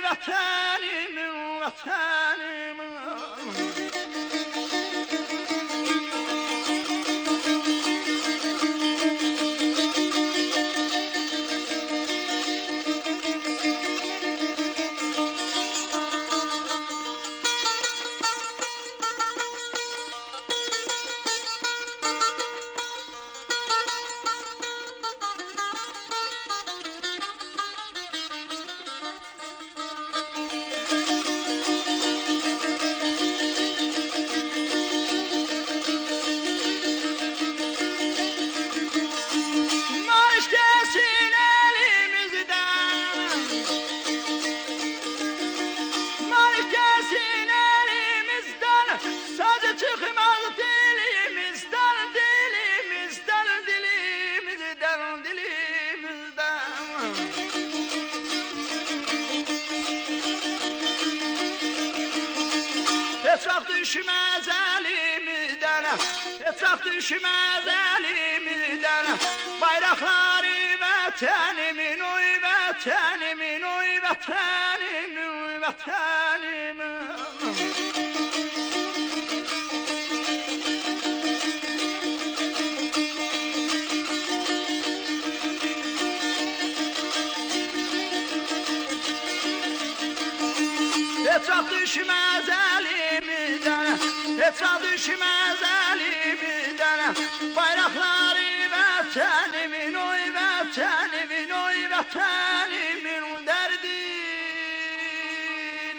vətənimin, vətənimin. Düşməz əlimizdən, etraf düşməz əlimizdən. Bayraqları vətənimin, oy vətənimin, oy vətənimin, oy vətənimin. Etraf düşməz əlimizdən, etraf düşməz əlimizdən. Bayraqları vətənimin, oy vətənimin, oy vətənimin. Dərdin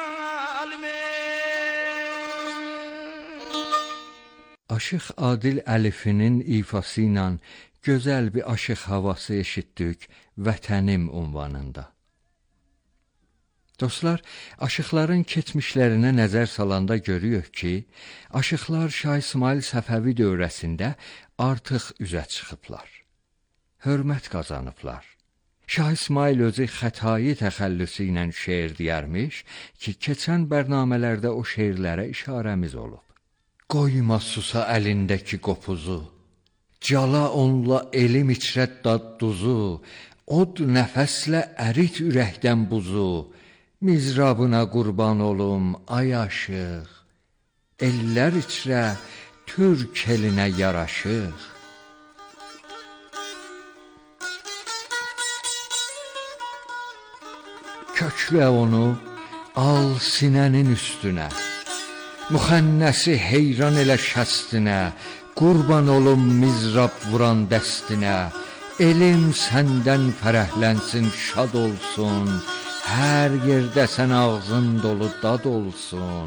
almin. Aşıq Adil Əlifinin ifası ilə gözəl bir aşıq havası eşitdik Vətənim ünvanında. Dostlar, aşıqların keçmişlərinə nəzər salanda görüyoruz ki, aşıqlar Şah İsmail Səfəvi dövrəsində artıq üzə çıxıblar, hörmət qazanıblar. Şah İsmail özü xətai təxəllüsü ilə şeir deyərmiş ki, keçən bərnamələrdə o şeirlərə işarəmiz olub. Qoyma susa əlindəki qopuzu, cala onla elim içrət dadduzu, od nəfəslə ərit ürəkdən buzu, mizrabına qurban olum ay aşıq, ellər içrə türk elinə yaraşıq. Köklə onu al sinənin üstünə, müxənnəsi heyran elə şəstinə, qurban olum mizrab vuran dəstinə, elim səndən fərəhlənsin, şad olsun, hər yerdə sən ağzın dolu dad olsun.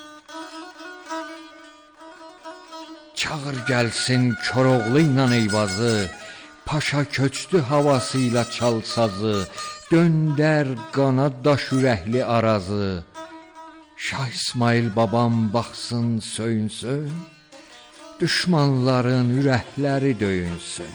Çağır gəlsin Koroğlu ilə Eyvazı, paşa köçdü havasıyla çalsazı, döndər qana daş ürəkli arazı. Şah İsmail babam baxsın söyünsün, düşmanların ürəkləri döyünsün.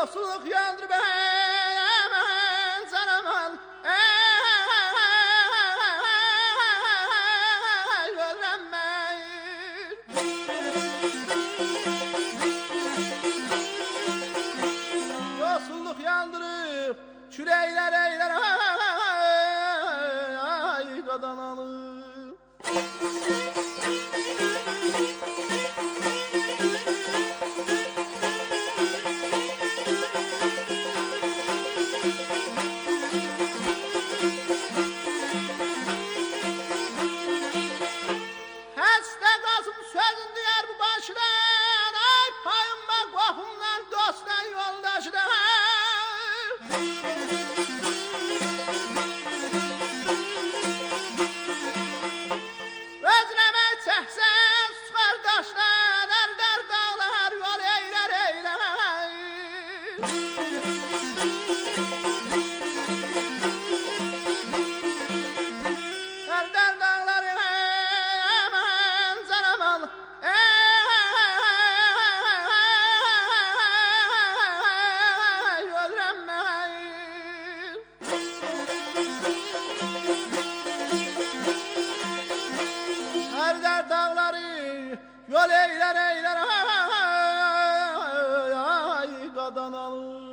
Yoksulluk yandır ben canımın öğrenmeyin. Yoksulluk yandırır çüreyler eyler ay kadanalı. Yol eyler eyler ay qadanalı.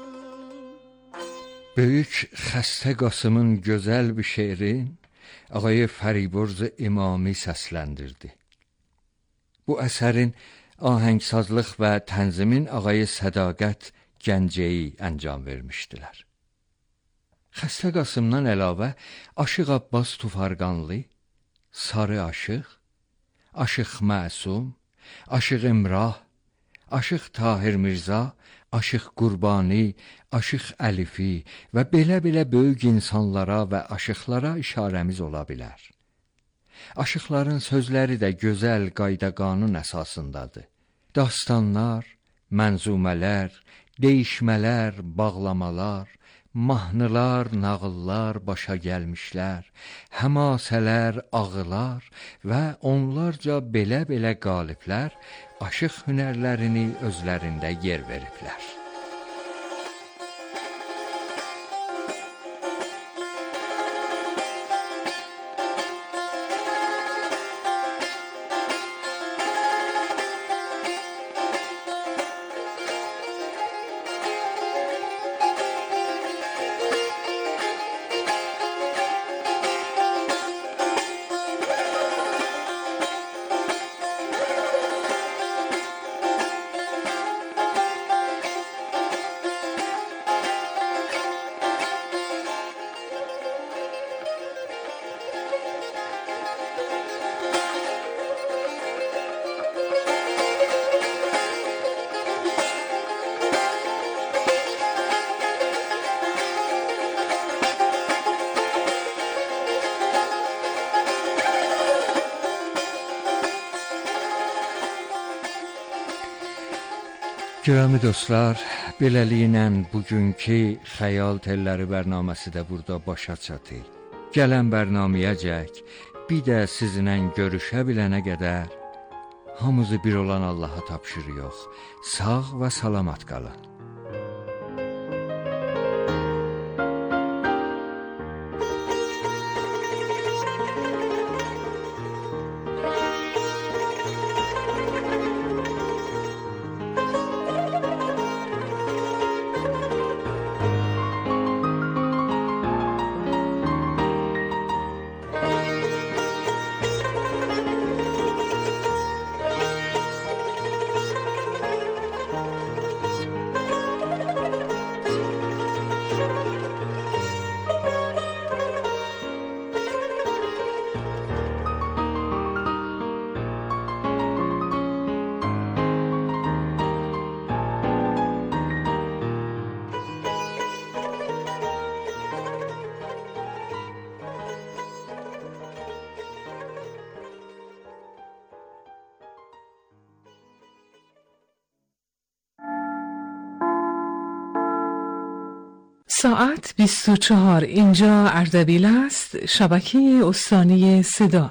Böyük Xəstə Qasımın gözəl bir şeirin Ağay Fəriburz İmami səsləndirdi. Bu əsərin ahəngsazlıq və tənzimin Ağay Sədaqət Gəncəyi əncam vermişdilər. Xəstə Qasımdan əlavə Aşıq Abbas Tufarqanlı, Sarı Aşıq, Aşıq Məsum, Aşıq İmrah, Aşıq Tahir Mirza, Aşıq Qurbani, Aşıq Əlifi və belə-belə böyük insanlara və aşıqlara işarəmiz ola bilər. Aşıqların sözləri də gözəl qayda-qanun əsasındadır. Dastanlar, mənzumələr, deyişmələr, bağlamalar, mahnılar, nağıllar başa gəlmişlər, həmasələr, ağılar və onlarca belə-belə qaliblər aşıq hünərlərini özlərində yer veriblər. Görəmi dostlar, beləliklə bugünkü Xəyal Telləri bərnaməsi də burada başa çatır. Gələn bərnaməyə bir də sizinlə görüşə bilənə qədər hamımızı bir olan Allaha tapşırıq. Sağ və salamat qalın. ساعت 24 اینجا اردبیل است، شبکه استانی صدا.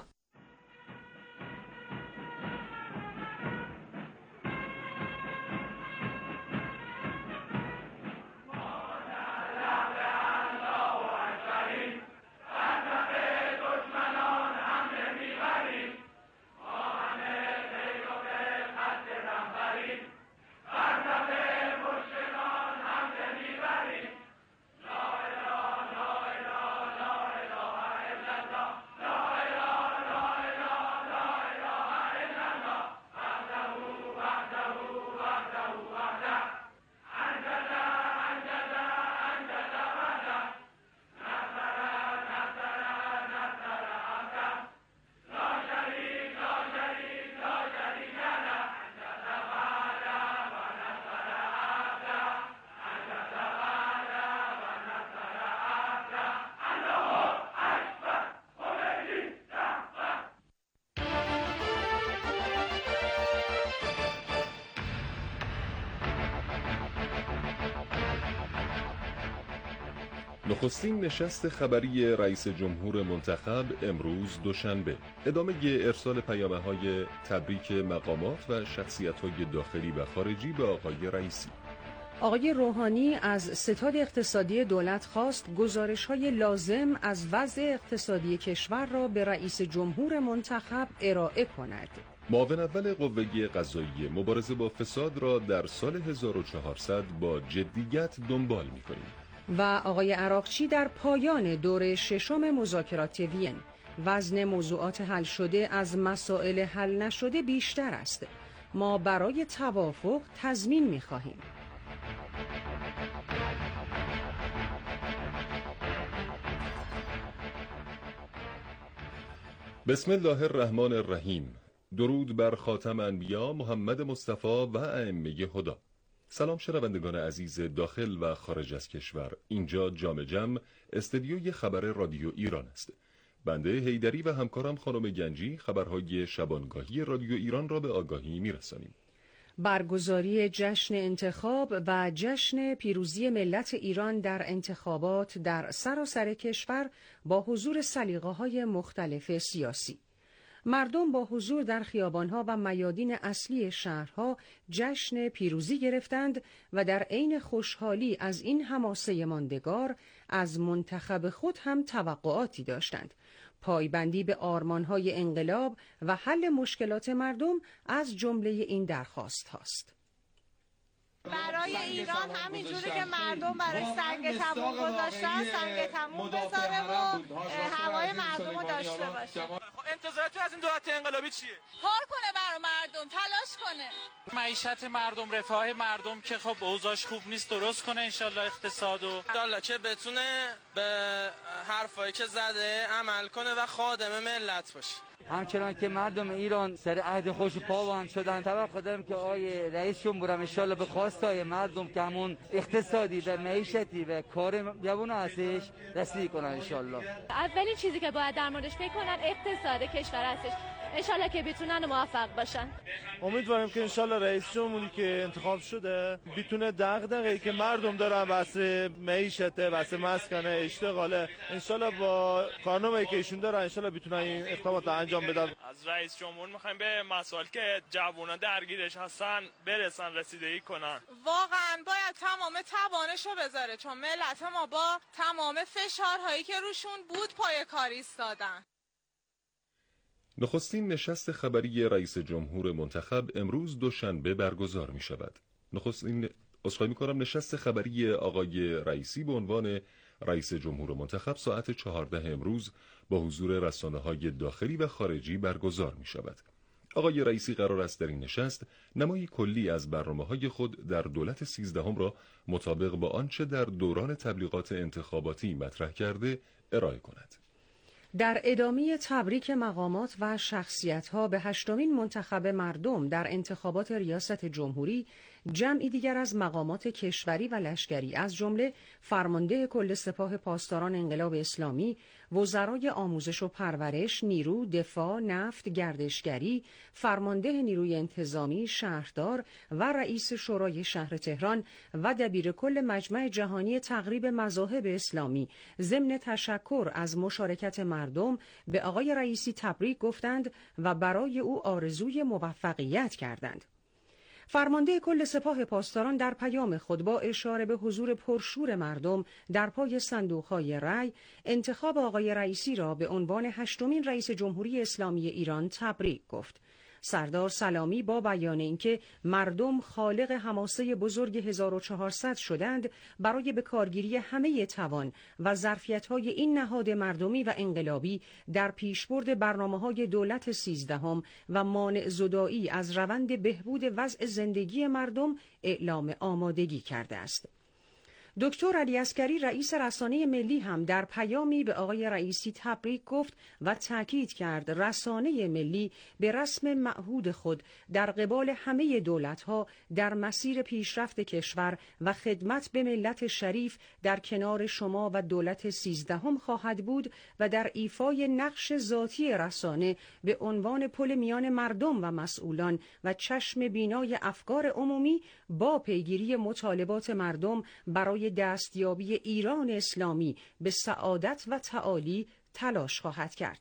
نخستین نشست خبری رئیس جمهور منتخب امروز دوشنبه. ادامه ارسال پیام‌های تبریک مقامات و شخصیت‌های داخلی و خارجی به آقای رئیسی. آقای روحانی از ستاد اقتصادی دولت خواست گزارش‌های لازم از وضع اقتصادی کشور را به رئیس جمهور منتخب ارائه کند. معاون اول قوه قضاییه مبارزه با فساد را در سال 1400 با جدیت دنبال می‌کنیم. و آقای عراقچی در پایان دور ششم مذاکرات وین: وزن موضوعات حل شده از مسائل حل نشده بیشتر است. ما برای توافق تضمین می‌خواهیم. بسم الله الرحمن الرحیم. درود بر خاتم انبیا محمد مصطفی و ائمه هدی. سلام شنوندگان عزیز داخل و خارج از کشور. اینجا جام جم استدیوی خبر رادیو ایران است. بنده حیدری و همکارم خانم گنجی خبرهای شبانگاهی رادیو ایران را به آگاهی میرسانیم. برگزاری جشن انتخاب و جشن پیروزی ملت ایران در انتخابات در سراسر کشور با حضور سلیقه‌های مختلف سیاسی. مردم با حضور در خیابان‌ها و میادین اصلی شهرها جشن پیروزی گرفتند و در عین خوشحالی از این حماسه ماندگار از منتخب خود هم توقعاتی داشتند. پایبندی به آرمان‌های انقلاب و حل مشکلات مردم از جمله این درخواست هاست. برای ایران همینجوری که مردم برای سنگ تموم گذاشتن سنگ تموم بذاره و هوای مردم رو داشته باشه. انتظارات از این دولت انقلابی چیه؟ کار کنه برای مردم، تلاش کنه. معیشت مردم، رفاه مردم که خب اوضاعش خوب نیست درست کنه انشالله اقتصادو. انشالله که بتونه به حرفایی که زده عمل کنه و خادم ملت باشه. همچنان که مردم ایران سر عهد خوش پابند شدن، توقع دارم که آقای رئیس جمهور ان شاءالله به خواستای مردم که همون اقتصادی و معیشتی و کار جوان هستش رسیدگی کنن ان شاءالله. اولین چیزی که باید در موردش فکر کنن اقتصاد کشور هستش. ان شاءالله که بتونن موفق باشن. امیدواریم که ان شاءالله رئیس جمهوری که انتخاب شده بتونه دغدغه‌ای که مردم دارن واسه معیشت، واسه مسکن، اشتغال، ان شاءالله با کارنامه‌ای که ایشون دارن ان شاءالله بتونن این اقدامات انجام بدن. از رئیس جمهور می‌خوایم به مسائلی که جوونا درگیرش هستن برسن، رسیدگی کنن. واقعا باید تمام توانشو بذاره چون ملت ما با تمام فشارهایی که روشون بود پای کار ایستادن. نخستین نشست خبری رئیس جمهور منتخب امروز دوشنبه برگزار می شود. نشست خبری آقای رئیسی به عنوان رئیس جمهور منتخب ساعت 14 امروز با حضور رسانه‌های داخلی و خارجی برگزار می شود. آقای رئیسی قرار است در این نشست نمایی کلی از برنامه‌های خود در دولت 13 را مطابق با آنچه در دوران تبلیغات انتخاباتی مطرح کرده ارائه کند. در ادامه تبریک مقامات و شخصیت‌ها به 8مین منتخب مردم در انتخابات ریاست جمهوری، جمعی دیگر از مقامات کشوری و لشکری از جمله فرمانده کل سپاه پاسداران انقلاب اسلامی، وزرای آموزش و پرورش، نیرو، دفاع، نفت، گردشگری، فرمانده نیروی انتظامی، شهردار و رئیس شورای شهر تهران و دبیرکل مجمع جهانی تقریب مذاهب اسلامی ضمن تشکر از مشارکت مردم به آقای رئیسی تبریک گفتند و برای او آرزوی موفقیت کردند. فرمانده کل سپاه پاسداران در پیام خود با اشاره به حضور پرشور مردم در پای صندوق‌های رای انتخاب آقای رئیسی را به عنوان 8مین رئیس جمهوری اسلامی ایران تبریک گفت. سردار سلامی با بیان اینکه مردم خالق حماسه بزرگ 1400 شدند برای به کارگیری همه توان و ظرفیت‌های این نهاد مردمی و انقلابی در پیشبرد برنامه‌های دولت 13 و مانع زدایی از روند بهبود وضع زندگی مردم اعلام آمادگی کرده است. دکتر علی عسکری رئیس رسانه ملی هم در پیامی به آقای رئیسی تبریک گفت و تاکید کرد رسانه ملی به رسم معهود خود در قبال همه دولت‌ها در مسیر پیشرفت کشور و خدمت به ملت شریف در کنار شما و دولت 13 خواهد بود و در ایفای نقش ذاتی رسانه به عنوان پل میان مردم و مسئولان و چشم بینای افکار عمومی با پیگیری مطالبات مردم برای برای دستیابی ایران اسلامی به سعادت و تعالی تلاش خواهد کرد.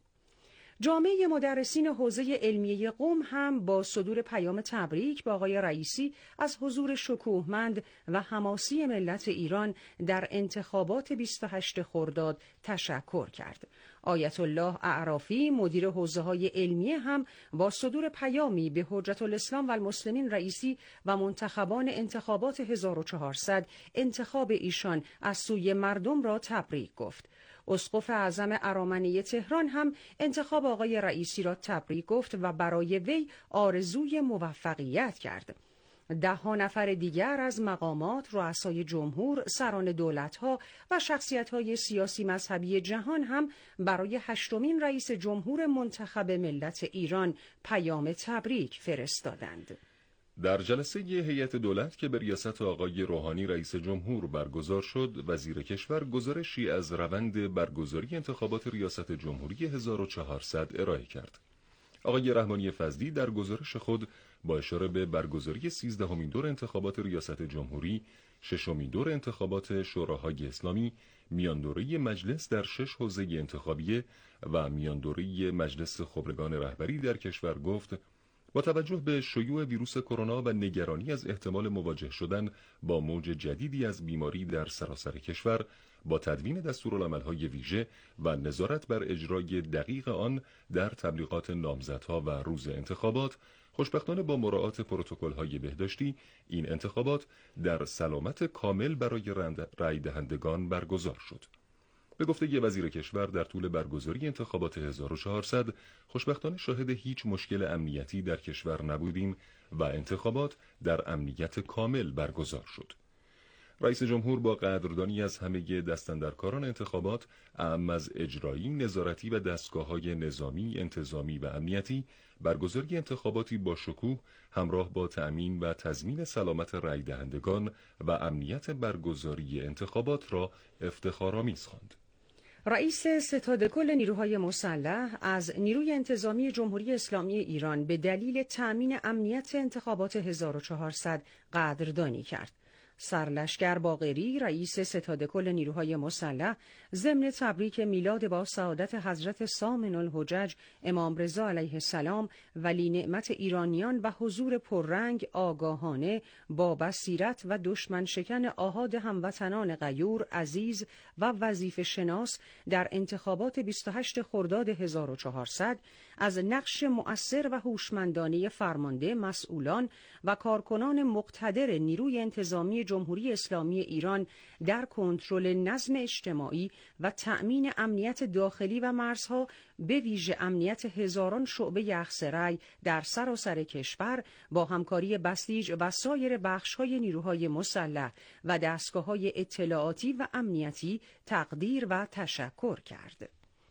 جامعه مدرسین حوزه علمیه قم هم با صدور پیام تبریک به آقای رئیسی از حضور شکوهمند و حماسی ملت ایران در انتخابات 28 خرداد تشکر کرد. آیت الله اعرافی مدیر حوزه‌های علمیه هم با صدور پیامی به حجت الاسلام و المسلمین رئیسی و منتخبان انتخابات 1400 انتخاب ایشان از سوی مردم را تبریک گفت. اسقف اعظم ارامنه تهران هم انتخاب آقای رئیسی را تبریک گفت و برای وی آرزوی موفقیت کرد. 10 نفر دیگر از مقامات، رؤسای جمهور، سران دولت‌ها و شخصیت‌های سیاسی مذهبی جهان هم برای 8مین رئیس جمهور منتخب ملت ایران پیام تبریک فرستادند. در جلسه هیئت دولت که به ریاست آقای روحانی رئیس جمهور برگزار شد، وزیر کشور گزارشی از روند برگزاری انتخابات ریاست جمهوری 1400 ارائه کرد. آقای رحمانی فضلی در گزارش خود با اشاره به برگزاری 13مین دور انتخابات ریاست جمهوری، 6مین دور انتخابات شوراهای اسلامی، میان دوره مجلس در 6 حوزه انتخابیه و میان دوره مجلس خبرگان رهبری در کشور گفت: با توجه به شیوع ویروس کرونا و نگرانی از احتمال مواجه شدن با موج جدیدی از بیماری در سراسر کشور، با تدوین دستورالعمل‌های ویژه و نظارت بر اجرای دقیق آن در تبلیغات نامزدها و روز انتخابات، خوشبختانه با مراعات پروتکل‌های بهداشتی این انتخابات در سلامت کامل برای رای دهندگان برگزار شد. به گفته وزیر کشور در طول برگزاری انتخابات 1400 خوشبختانه شاهد هیچ مشکل امنیتی در کشور نبودیم و انتخابات در امنیت کامل برگزار شد. رئیس جمهور با قدردانی از همه دستاندرکاران انتخابات، اعم از اجرایی، نظارتی و دستگاه‌های نظامی، انتظامی و امنیتی، برگزاری انتخاباتی با شکوه همراه با تأمین و تضمین سلامت رای دهندگان و امنیت برگزاری انتخابات را افتخارآمیز خواند. رئیس ستاد کل نیروهای مسلح از نیروی انتظامی جمهوری اسلامی ایران به دلیل تأمین امنیت انتخابات 1400 قدردانی کرد. سرلشکر باقری رئیس ستاد کل نیروهای مسلح ضمن تبریک میلاد با سعادت حضرت سامن الحجج امام رضا علیه السلام ولی نعمت ایرانیان و حضور پررنگ، آگاهانه، با بصیرت و دشمن شکن آحاد هموطنان غیور، عزیز و وظیفه شناس در انتخابات 28 خرداد 1400 از نقش مؤثر و هوشمندانه فرمانده، مسئولان و کارکنان مقتدر نیروی انتظامی جمهوری اسلامی ایران در کنترل نظم اجتماعی و تأمین امنیت داخلی و مرزها، به ویژه امنیت هزاران شعبه اخضرای در سراسر کشور، با همکاری بسیج و سایر بخش‌های نیروهای مسلح و دستگاه‌های اطلاعاتی و امنیتی تقدیر و تشکر کرد.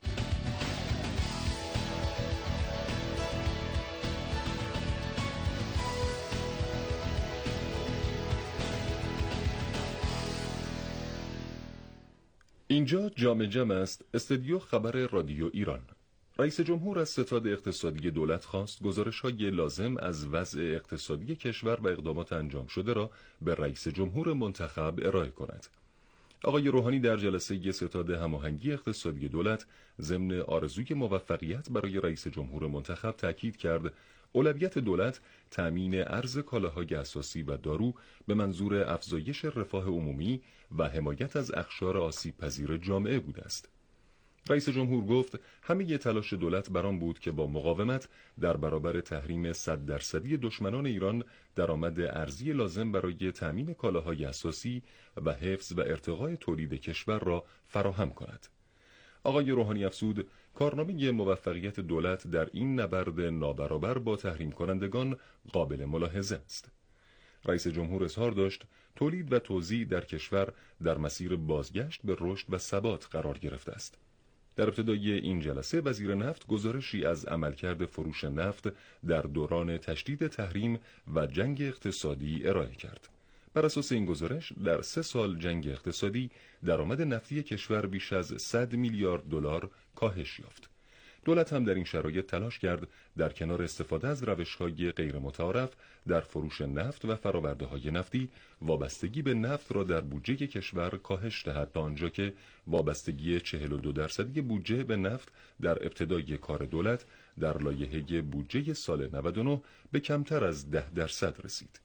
اینجا جام جم است، استودیو خبر رادیو ایران. رئیس جمهور از ستاد اقتصادی دولت خواست گزارش‌های لازم از وضع اقتصادی کشور و اقدامات انجام شده را به رئیس جمهور منتخب ارائه کند. آقای روحانی در جلسه ستاد هماهنگی اقتصادی دولت ضمن آرزوی موفقیت برای رئیس جمهور منتخب تاکید کرد اولویت دولت تأمین ارز کالاهای اساسی و دارو به منظور افزایش رفاه عمومی و حمایت از اقشار آسیب‌پذیر جامعه بوده است. رئیس جمهور گفت همه تلاش دولت بر آن بود که با مقاومت در برابر تحریم 100% دشمنان ایران درآمد ارزی لازم برای تأمین کالاهای اساسی و حفظ و ارتقای تولید کشور را فراهم کند. آقای روحانی افزود کارنامه موفقیت دولت در این نبرد نابرابر با تحریم کنندگان قابل ملاحظه است. رئیس جمهور اظهار داشت تولید و توزیع در کشور در مسیر بازگشت به رشد و ثبات قرار گرفته است. در ابتدای این جلسه وزیر نفت گزارشی از عملکرد فروش نفت در دوران تشدید تحریم و جنگ اقتصادی ارائه کرد. بر اساس این گزارش در 3 سال جنگ اقتصادی درآمد نفتی کشور بیش از 100 میلیارد دلار کاهش یافت. دولت هم در این شرایط تلاش کرد در کنار استفاده از روش‌های غیر متعارف در فروش نفت و فرآورده‌های نفتی، وابستگی به نفت را در بودجه کشور کاهش دهد تا آنجا که وابستگی 42% بودجه به نفت در ابتدای کار دولت در لایحه بودجه سال 99 به کمتر از 10% رسید.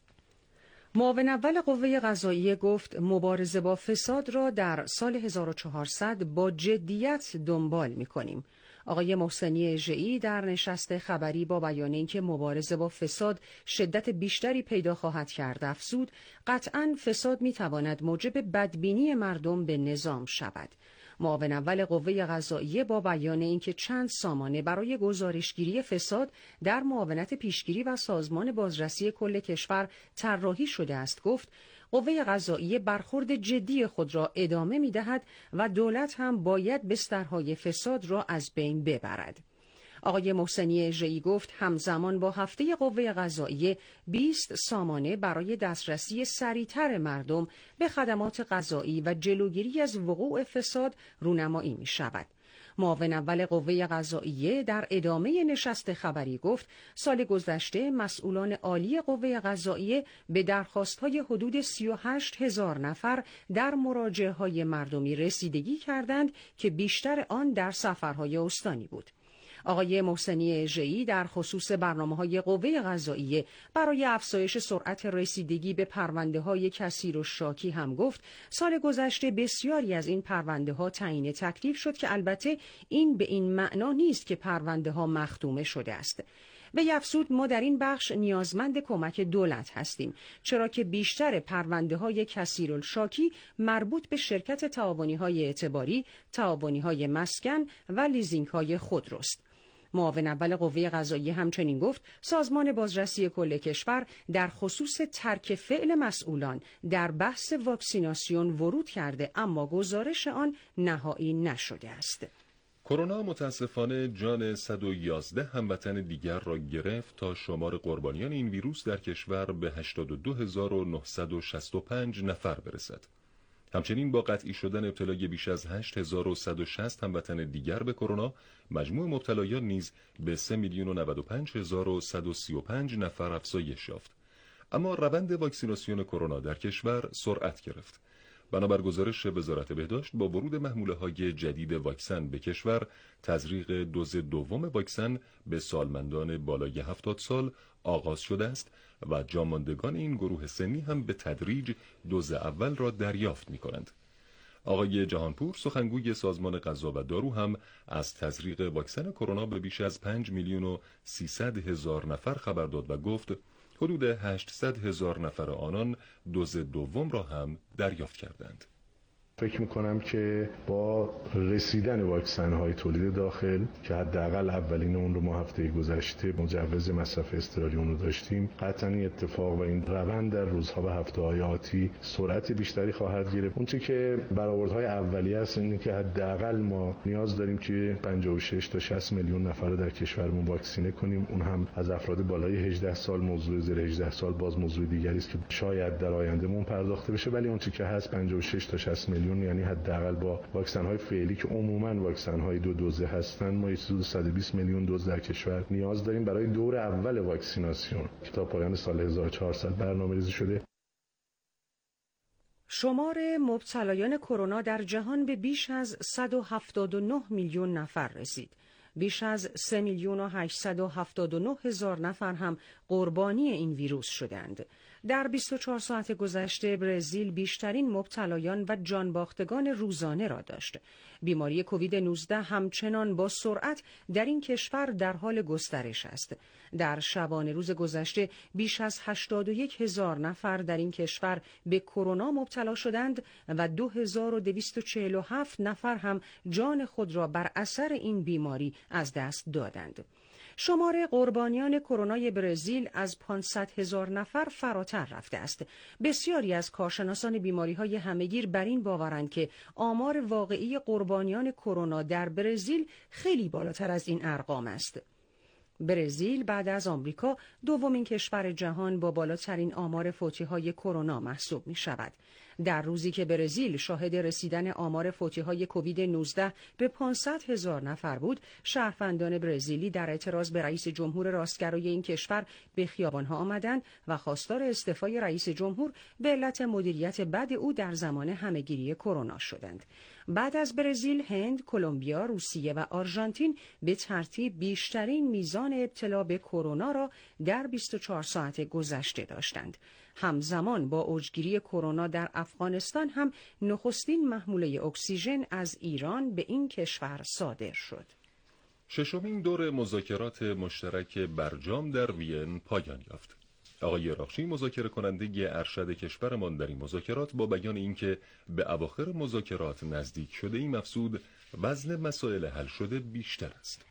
معاون اول قوه قضاییه گفت مبارزه با فساد را در سال 1400 با جدیت دنبال می‌کنیم. آقای محسنی ژئی در نشست خبری با بیان اینکه مبارزه با فساد شدت بیشتری پیدا خواهد کرد افزود قطعاً فساد می‌تواند موجب بدبینی مردم به نظام شود. معاون اول قوه قضاییه با بیان اینکه چند سامانه برای گزارشگیری فساد در معاونت پیشگیری و سازمان بازرسی کل کشور طراحی شده است گفت قوه قضاییه برخورد جدی خود را ادامه می‌دهد و دولت هم باید بسترهای فساد را از بین ببرد. آقای محسنی ژئی گفت همزمان با هفته قوه قضاییه 20 سامانه برای دسترسی سریعتر مردم به خدمات قضایی و جلوگیری از وقوع فساد رونمایی می شود. معاون اول قوه قضاییه در ادامه نشست خبری گفت سال گذشته مسئولان عالی قوه قضاییه به درخواست‌های حدود 38,000 نفر در مراجعه‌های مردمی رسیدگی کردند که بیشتر آن در سفرهای استانی بود. آقای محسنی ژئی در خصوص برنامه‌های قوه قضاییه برای افزایش سرعت رسیدگی به پرونده‌های کثیر و شاکی هم گفت سال گذشته بسیاری از این پرونده‌ها تعیین تکلیف شد که البته این به این معنا نیست که پرونده‌ها مختومه شده است. وی افزود ما در این بخش نیازمند کمک دولت هستیم چرا که بیشتر پرونده‌های کثیرالشاکی مربوط به شرکت تعاونی‌های اعتباری، تعاونی‌های مسکن و لیزینگ‌های خودروست. معاون اول قوه قضاییه همچنین گفت سازمان بازرسی کل کشور در خصوص ترک فعل مسئولان در بحث واکسیناسیون ورود کرده اما گزارش آن نهایی نشده است. کرونا متاسفانه جان 111 هموطن دیگر را گرفت تا شمار قربانیان این ویروس در کشور به 82,965 نفر برسد. همچنین با قطعی شدن ابتلای بیش از 8,160 هموطن دیگر به کرونا، مجموع مبتلایان نیز به 3,095,135 نفر افزایش یافت. اما روند واکسیناسیون کرونا در کشور سرعت گرفت. بنابر گزارش وزارت بهداشت با ورود محموله‌های جدید واکسن به کشور، تزریق دوز دوم واکسن به سالمندان بالای 70 سال آغاز شده است و جاماندگان این گروه سنی هم به تدریج دوز اول را دریافت می‌کنند. آقای جهانپور سخنگوی سازمان غذا و دارو هم از تزریق واکسن کرونا به بیش از 5,300,000 نفر خبر داد و گفت حدود 800,000 نفر آنان دوز دوم را هم دریافت کردند. فکر میکنم که با رسیدن واکسن های تولید داخل که حداقل اولین اون رو ما هفته گذشته مجوز مصرف اضطراری اون رو داشتیم، قطعا این اتفاق و این روند در روزها و هفته‌های آتی سرعت بیشتری خواهد گرفت. اون چیزی که برآوردهای اولیه است اینه که حداقل ما نیاز داریم که 56 تا 60 میلیون نفر رو در کشورمون واکسینه کنیم، اون هم از افراد بالای 18 سال. موضوع زیر 18 سال باز موضوع دیگری است که شاید در آیندهمون پرداخته بشه، ولی اون چیزی که هست 56 تا 60 میلیون، یعنی حداقل با واکسن های فعلی که عموماً واکسن های 2 دوزه هستن ما 120 میلیون دوز در کشور نیاز داریم برای دور اول واکسیناسیون که تا پایان سال 1400 برنامه‌ریزی شده. شمار مبتلایان کرونا در جهان به بیش از 179 میلیون نفر رسید. بیش از 3,879,000 نفر هم قربانی این ویروس شدند. در 24 ساعت گذشته برزیل بیشترین مبتلایان و جانباختگان روزانه را داشت. بیماری کووید 19 همچنان با سرعت در این کشور در حال گسترش است. در شبانه روز گذشته بیش از 81,000 نفر در این کشور به کرونا مبتلا شدند و 2,247 نفر هم جان خود را بر اثر این بیماری از دست دادند. شمار قربانیان کرونای برزیل از 500,000 نفر فراتر رفته است. بسیاری از کارشناسان بیماری‌های همه‌گیر بر این باورند که آمار واقعی قربانیان کرونا در برزیل خیلی بالاتر از این ارقام است. برزیل بعد از آمریکا دومین کشور جهان با بالاترین آمار فوتی‌های کرونا محسوب می‌شود. در روزی که برزیل شاهد رسیدن آمار فوتی‌های کووید 19 به 500,000 نفر بود، شهروندان برزیلی در اعتراض به رئیس جمهور راستگرای این کشور به خیابان‌ها آمدند و خواستار استعفای رئیس جمهور به علت مدیریت بد او در زمان همه‌گیری کرونا شدند. بعد از برزیل، هند، کلمبیا، روسیه و آرژانتین به ترتیب بیشترین میزان ابتلا به کرونا را در 24 ساعت گذشته داشتند. همزمان با اوجگیری کرونا در افغانستان هم نخستین محموله اکسیژن از ایران به این کشور صادر شد. ششمین دور مذاکرات مشترک برجام در وین پایان یافت. آقای اراغچی مذاکره کننده ارشد کشورمان در این مذاکرات با بیان اینکه به اواخر مذاکرات نزدیک شده این افزود وزن مسائل حل شده بیشتر است.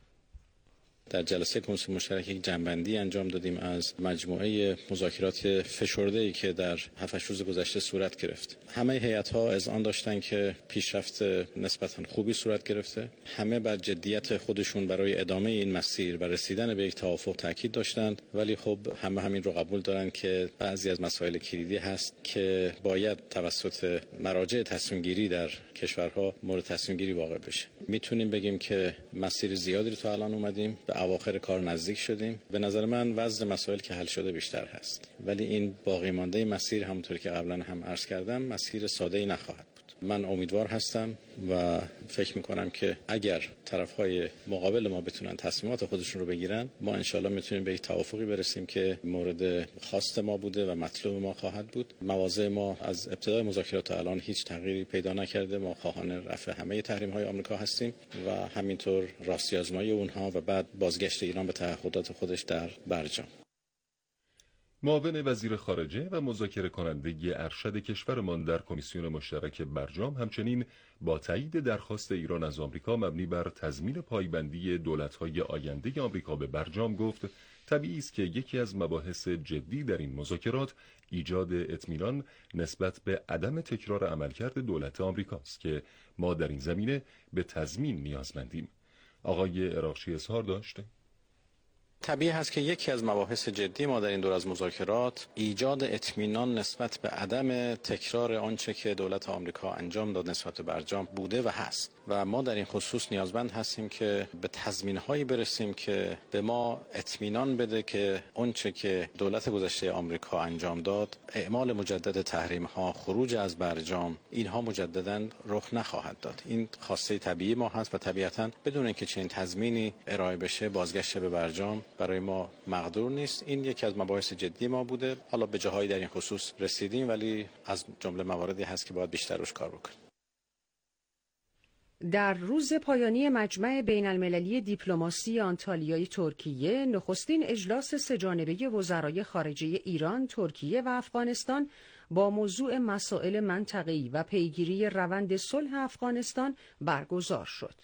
در جلسه کمیسیون مشترک یک جنبندی انجام دادیم از مجموعه مذاکرات فشرده‌ای که در 7 روز گذشته صورت گرفت. همه هیئت‌ها اذعان داشتن که پیشرفت نسبتاً خوبی صورت گرفته. همه بر جدیت خودشون برای ادامه این مسیر و رسیدن به یک توافق تاکید داشتند، ولی خب همه همین رو قبول دارن که بعضی از مسائل کلیدی هست که باید توسط مراجع تصمیم گیری در کشورها مورد تصمیم گیری واقع بشه. میتونیم بگیم که مسیر زیادی رو تا الان اومدیم، به اواخر کار نزدیک شدیم. به نظر من وزن مسائل که حل شده بیشتر هست، ولی این باقی مانده مسیر همونطوری که قبلا هم عرض کردم مسیر ساده‌ای نخواهد بود. من امیدوار هستم و فکر میکنم که اگر طرفهای مقابل ما بتونن تصمیمات خودشون رو بگیرن، ما انشالله میتونیم به یک توافقی برسیم که مورد خواست ما بوده و مطلوب ما خواهد بود. مواضع ما از ابتدای مذاکرات تا الان هیچ تغییری پیدا نکرده. ما خواهان رفع همه تحریم‌های آمریکا هستیم و همینطور راستی آزمایی اونها و بعد بازگشت ایران به تعهدات خودش در برجام. معاون وزیر خارجه و مذاکره کننده ارشد کشورمان در کمیسیون مشترک برجام همچنین با تایید درخواست ایران از آمریکا مبنی بر تضمین پایبندی دولت‌های آینده آمریکا به برجام گفت طبیعی است که یکی از مباحث جدی در این مذاکرات ایجاد اطمینان نسبت به عدم تکرار عملکرد دولت آمریکاست که ما در این زمینه به تضمین نیازمندیم. آقای اراغچی اظهار داشت طبیعی هست که یکی از مباحث جدی ما در این دور از مذاکرات ایجاد اطمینان نسبت به عدم تکرار آنچه که دولت آمریکا انجام داد نسبت به برجام بوده و هست و ما در این خصوص نیازمند هستیم که به تضمین‌هایی برسیم که به ما اطمینان بده که آنچه که دولت گذشته آمریکا انجام داد، اعمال مجدد تحریم‌ها، خروج از برجام، اینها مجدداً رخ نخواهد داد. این خواسته طبیعی ما هست و طبیعتاً بدون اینکه چنین تضمینی ارائه بشه بازگشت به برجام برای ما مقدور نیست. این یکی از مباحث جدی ما بوده. حالا به جاهایی در این خصوص رسیدیم، ولی از جمله مواردی هست که باید بیشتر روش کار بکنیم. در روز پایانی مجمع بین المللی دیپلماسی آنتالیای ترکیه، نخستین اجلاس سه‌جانبه وزرای خارجه ایران، ترکیه و افغانستان با موضوع مسائل منطقه‌ای و پیگیری روند صلح افغانستان برگزار شد.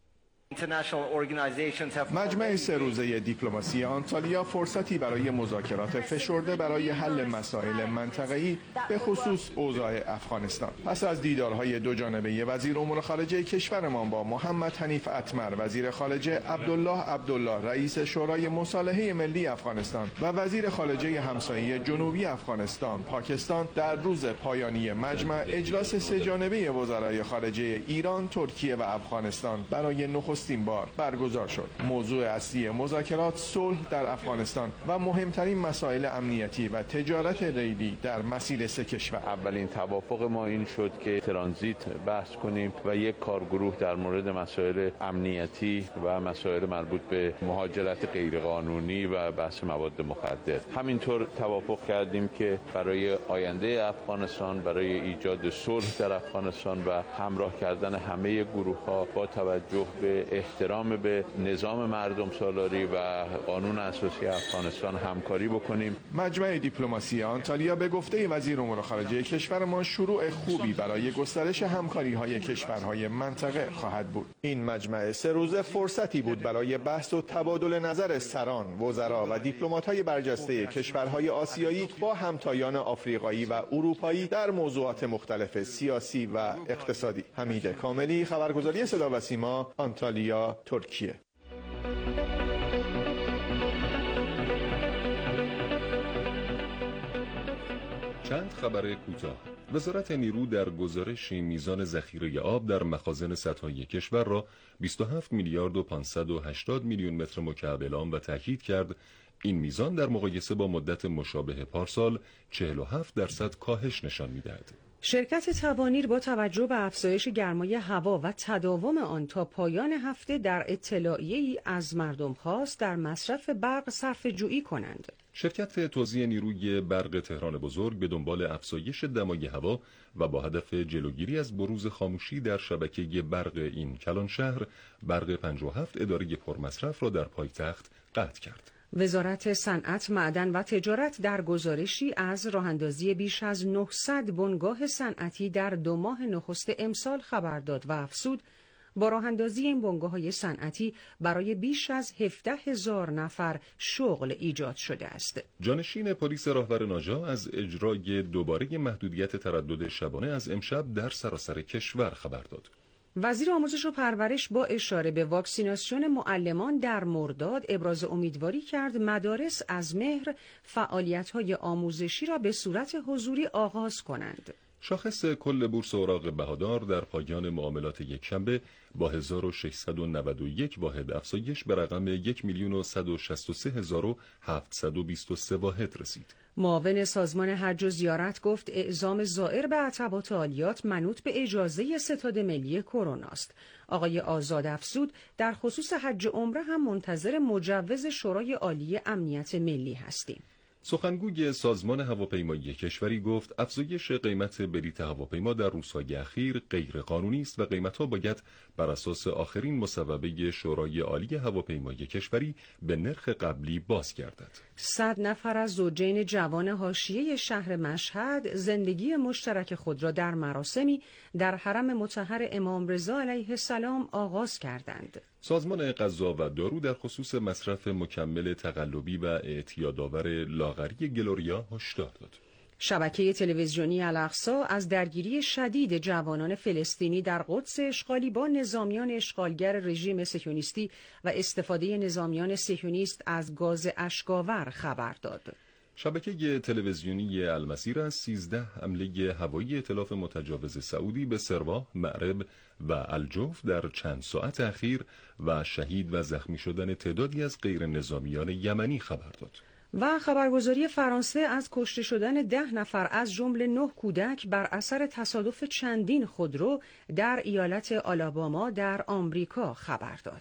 مجمع 3 روزه دیپلماسی آنتالیا فرصتی برای مذاکرات فشرده برای حل مسائل منطقه‌ای به خصوص اوضاع افغانستان. پس از دیدارهای دو جانبه وزیر امور خارجه کشورمان با محمد حنیف اتمر وزیر خارجه، عبدالله رئیس شورای مصالحه ملی افغانستان و وزیر خارجه همسایه جنوبی افغانستان پاکستان، در روز پایانی مجمع اجلاس 3 جانبه وزرای خارجه ایران، ترکیه و افغانستان برای نخستین بار برگزار شد. موضوع اصلی مذاکرات صلح در افغانستان و مهمترین مسائل امنیتی و تجارت ریلی در مسیر 3 کشور. اولین توافق ما این شد که ترانزیت بحث کنیم و یک کارگروه در مورد مسائل امنیتی و مسائل مربوط به مهاجرت غیرقانونی و بحث مواد مخدر. همینطور توافق کردیم که برای آینده افغانستان، برای ایجاد صلح در افغانستان و همراه کردن همه گروه‌ها با توجه به احترام به نظام مردم سالاری و قانون اساسی افغانستان همکاری بکنیم. مجمع دیپلماسی آنتالیا به گفته وزیر امور خارجه کشورمان شروع خوبی برای گسترش همکاری‌های کشورهای منطقه خواهد بود. این مجمع 3 روزه فرصتی بود برای بحث و تبادل نظر سران، وزرا و دیپلمات‌های برجسته کشورهای آسیایی با همتایان آفریقایی و اروپایی در موضوعات مختلف سیاسی و اقتصادی. حمید کاملی، خبرگزاری صدا و سیما، آنتالیا، ترکیه. چند خبر کوتاه. وزارت نیرو در گزارشی میزان ذخیره آب در مخازن سدهای کشور را 27 میلیارد و 580 میلیون متر مکعب اعلام و تاکید کرد این میزان در مقایسه با مدت مشابه پارسال 47% کاهش نشان می‌دهد. شرکت توانیر با توجه به افزایش گرمای هوا و تداوم آن تا پایان هفته در اطلاعیه‌ای از مردم خواست در مصرف برق صرفه‌جویی کنند. شرکت توزیع نیروی برق تهران بزرگ به دنبال افزایش دمای هوا و با هدف جلوگیری از بروز خاموشی در شبکه برق این کلان شهر، برق 57 اداره پرمصرف را در پایتخت قطع کرد. وزارت صنعت، معدن و تجارت در گزارشی از راه‌اندازی بیش از 900 بنگاه صنعتی در 2 ماه نخست امسال خبر داد و افزود با راه‌اندازی این بنگاه‌های صنعتی برای بیش از 17,000 نفر شغل ایجاد شده است. جانشین پلیس راهور ناجا از اجرای دوباره محدودیت تردد شبانه از امشب در سراسر کشور خبر داد. وزیر آموزش و پرورش با اشاره به واکسیناسیون معلمان در مرداد ابراز امیدواری کرد مدارس از مهر فعالیت‌های آموزشی را به صورت حضوری آغاز کنند. شاخص کل بورس اوراق بهادار در پایان معاملات یکشنبه با 1691 واحد افزایش به رقم 1,163,723 واحد رسید. معاون سازمان حج و زیارت گفت اعزام زائر به عتبات عالیات منوط به اجازه ستاد ملی کرونا است. آقای آزاد افزود در خصوص حج عمره هم منتظر مجوز شورای عالی امنیت ملی هستیم. سخنگوی سازمان هواپیمایی کشوری گفت افزایش قیمت بلیط هواپیما در روزهای اخیر غیر قانونی است و قیمت‌ها باید بر اساس آخرین مصوبه شورای عالی هواپیمایی کشوری به نرخ قبلی بازگردد. 100 نفر از زوجین جوان حاشیه شهر مشهد زندگی مشترک خود را در مراسمی در حرم مطهر امام رضا علیه السلام آغاز کردند. سازمان غذا و دارو در خصوص مصرف مکمل تقلبی و اعتیادآور لاغری گلوریا هشدار داد. شبکه تلویزیونی الاقصی از درگیری شدید جوانان فلسطینی در قدس اشغالی با نظامیان اشغالگر رژیم صهیونیستی و استفاده نظامیان صهیونیست از گاز اشک‌آور خبر داد. شبکه تلویزیونی المسیر از 13 حمله هوایی ائتلاف متجاوز سعودی به سروا، معرب و الجوف در چند ساعت اخیر و شهید و زخمی شدن تعدادی از غیر نظامیان یمنی خبر داد. و خبرگزاری فرانسه از کشته شدن 10 نفر از جمله 9 کودک بر اثر تصادف چندین خودرو در ایالت آلاباما در آمریکا خبر داد.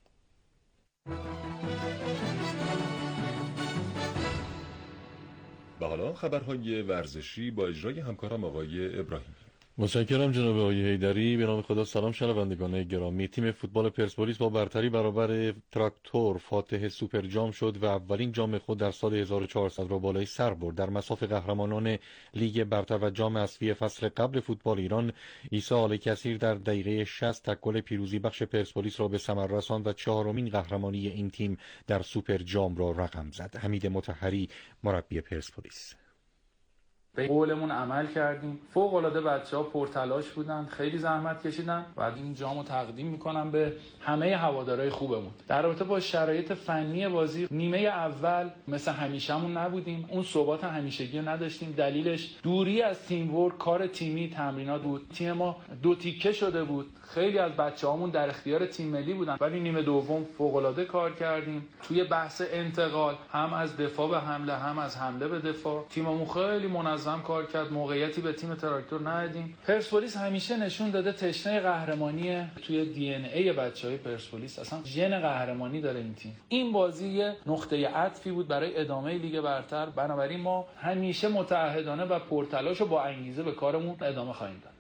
و حالا خبرهای ورزشی با اجرای همکارم آقای ابراهیمی. متشکرم جناب آقای حیدری. به نام خدا سلام شنوندگان گرامی. تیم فوتبال پرسپولیس با برتری برابر تراکتور فاتح سوپر جام شد و اولین جام خود در سال 1400 را بالای سر برد. در مصاف قهرمانان لیگ برتر و جام حذفی فصل قبل فوتبال ایران، عیسی آل کثیر در دقیقه 60 تک گل پیروزی بخش پرسپولیس را به ثمر رساند و چهارمین قهرمانی این تیم در سوپر جام را رقم زد. حمید مطهری مربی پرسپولیس: به قولمون عمل کردیم. فوق العاده بچه‌ها پرتلاش بودن، خیلی زحمت کشیدن و این جامو تقدیم میکنم به همه هوادارهای خوبمون. در رابطه با شرایط فنی بازی، نیمه اول مثل همیشهمون نبودیم، اون ثبات همیشگی نداشتیم. دلیلش دوری از تیم ورک، کار تیمی، تمرینات بود. تیم ما دو تیکه شده بود. خیلی از بچه‌هامون در اختیار تیم ملی بودن، ولی نیمه دوم فوق‌العاده کار کردیم. توی بحث انتقال هم از دفاع به حمله هم از حمله به دفاع تیممون خیلی منظم کار کرد. موقعیتی به تیم تراکتور ندادیم. پرسپولیس همیشه نشون داده تشنه قهرمانی. توی دی ان ای بچه‌های پرسپولیس اصلا ژن قهرمانی داره این تیم. این بازی نقطه عطفی بود برای ادامه لیگ برتر. بنابراین ما همیشه متعهدانه و پرتلاش و با انگیزه به کارمون ادامه خواهیم داد.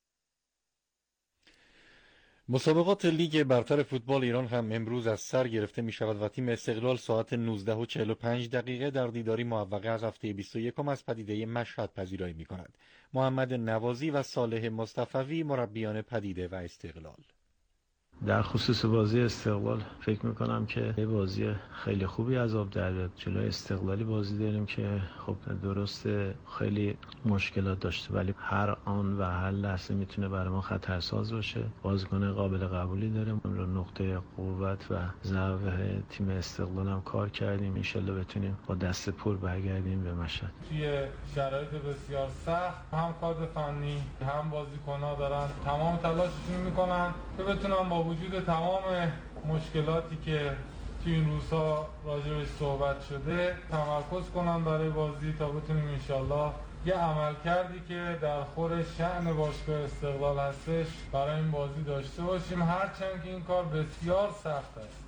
مسابقات لیگ برتر فوتبال ایران هم امروز از سر گرفته می شود و تیم استقلال ساعت 19:45 در دیداری موقت از هفته 21 از پدیده مشهد پذیرایی می کند. محمد نوازی و صالح مصطفوی مربیان پدیده و استقلال: در خصوص بازی استقلال فکر میکنم که یه بازی خیلی خوبی از آب در بیاد. جلوی استقلالی بازی داریم که خب درسته خیلی مشکلات داشته، ولی هر آن و هر لحظه میتونه برای ما خطرساز باشه. بازیکن قابل قبولی داریم، رو نقطه قوت و ضعف تیم استقلال هم کار کردیم. ان شاءالله بتونیم با دست پر برگردیم به مشهد. توی شرایط بسیار سخت هم کادر فنی هم بازیکن‌ها دارن تمام تلاششون میکنن که بتونن با وجود تمام مشکلاتی که توی این روزها راجعش صحبت شده تمرکز کنن برای بازی تا بتونیم انشالله یه عمل کردی که در خور شأن باشگاه استقلال هستش برای این بازی داشته باشیم، هرچند که این کار بسیار سخت است.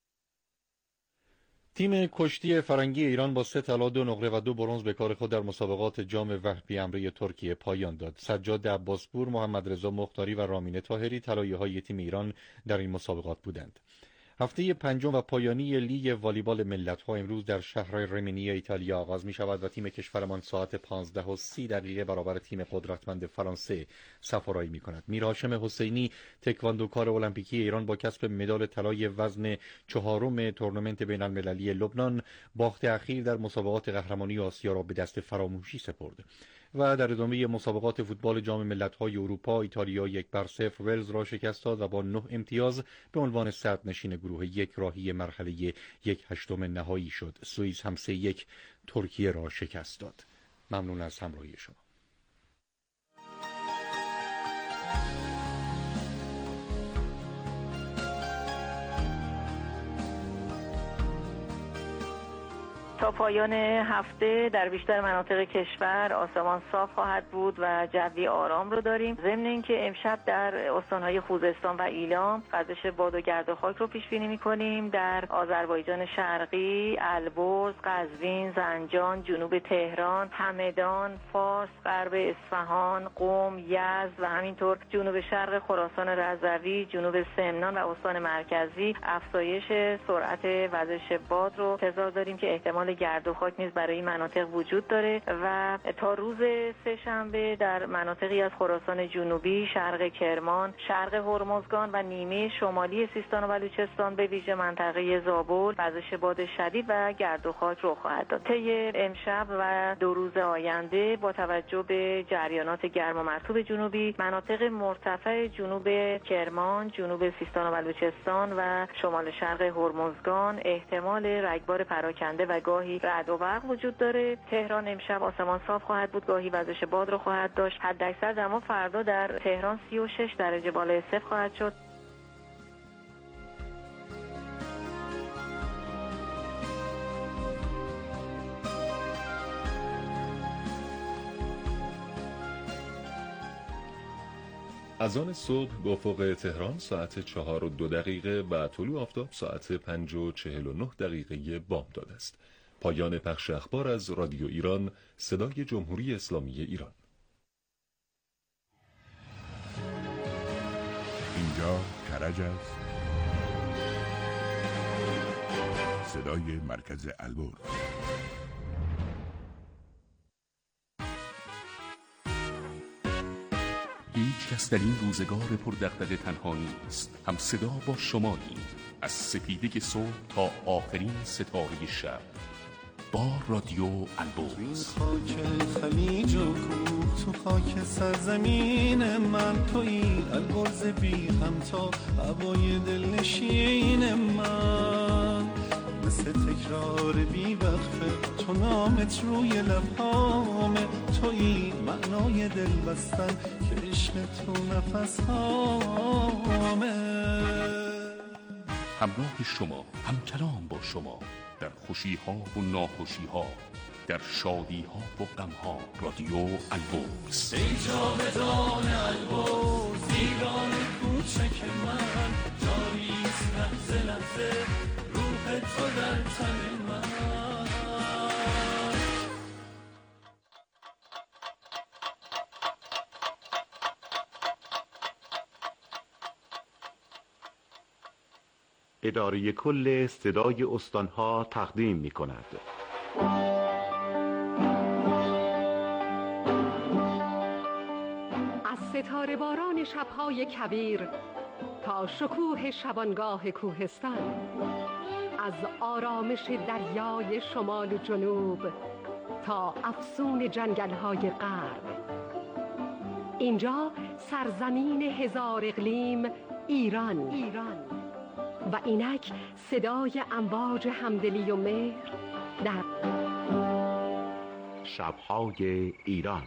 تیم کشتی فرنگی ایران با 3 طلا 2 نقره و 2 برنز به کار خود در مسابقات جام وهبی امری ترکیه پایان داد. سجاد عباسپور، محمد رضا مختاری و رامین طاهری طلایه‌های تیم ایران در این مسابقات بودند. هفته پنجم و پایانی لیگ والیبال ملت‌ها امروز در شهر رمینی ایتالیا آغاز می‌شود و تیم کشورمان ساعت 15:30 برابر تیم قدرتمند فرانسه سفارایی می‌کند. میرهاشم حسینی تکواندوکار المپیکی ایران با کسب مدال طلای وزن 4م تورنمنت بین‌المللی لبنان باخت اخیر در مسابقات قهرمانی آسیا را به دست فراموشی سپرد. و در ادامه مسابقات فوتبال جام ملت‌های اروپا ایتالیا 1-0 ولز را شکست داد و با 9 امتیاز به عنوان صدرنشین گروه 1 راهی مرحله 1/8 نهایی شد. سوئیس هم 3-1 ترکیه را شکست داد. ممنون از همراهی شما. تا پایان هفته در بیشتر مناطق کشور آسمان صاف خواهد بود و جوی آرام رو داریم. ضمن اینکه امشب در استان‌های خوزستان و ایلام وزش باد و گرد و خاک رو پیش بینی می‌کنیم. در آذربایجان شرقی، البرز، قزوین، زنجان، جنوب تهران، همدان، فارس، غرب اصفهان، قم، یزد و همینطور جنوب شرق خراسان رضوی، جنوب سمنان و استان مرکزی افزایش سرعت وزش باد رو انتظار داریم که احتمال گرد و خاک نیز برای این مناطق وجود داره و تا روز سه‌شنبه در مناطقی از خراسان جنوبی، شرق کرمان، شرق هرمزگان و نیمه شمالی سیستان و بلوچستان به ویژه منطقه زابل وزش باد شدید و گرد و خاک رخ خواهد داد. طی امشب و 2 روز آینده با توجه به جریانات گرم و مرطوب جنوبی مناطق مرتفع جنوب کرمان، جنوب سیستان و بلوچستان و شمال شرق هرمزگان احتمال رگبار پراکنده و گاهی رعد و برق وجود داره. تهران امشب آسمان صاف خواهد بود، گاهی وزش باد رو خواهد داشت. حداکثر دما فردا در تهران 36 درجه بالای صفر خواهد شد. اذان صبح با افق تهران ساعت 4:02 و طلوع آفتاب ساعت 5:49 بامداد است. پایان پخش اخبار از رادیو ایران، صدای جمهوری اسلامی ایران. اینجا کرج است. صدای مرکز البرز. هیچ کس در این روزگار پردغدغه تنها نیست. هم صدا با شماییم، از سپیده صبح تا آخرین ستاره شب با رادیو البرز. خاک خلیج و کوه تو خاک سرزمین من تویی البرز بی همتا هوای دلنشین من مثل تکرار بی وقفه تو نامت روی لبهامه تویی معنای دل بستن که عشق تو نفس هامه. همراه شما، هم کلام با شما در خوشی ها و ناخوشی ها، در شادی ها و غم ها. رادیو البرز. ای جاودان البرز ایران کوچک من جاریست لحظه لحظه روح تو در تن من. اداره کل صدای استانها تقدیم می کند. از ستاره باران شبهای کبیر تا شکوه شبانگاه کوهستان، از آرامش دریای شمال و جنوب تا افسون جنگل‌های غرب. اینجا سرزمین هزار اقلیم ایران و اینک صدای امواج همدلی و مهر در شب‌های ایران.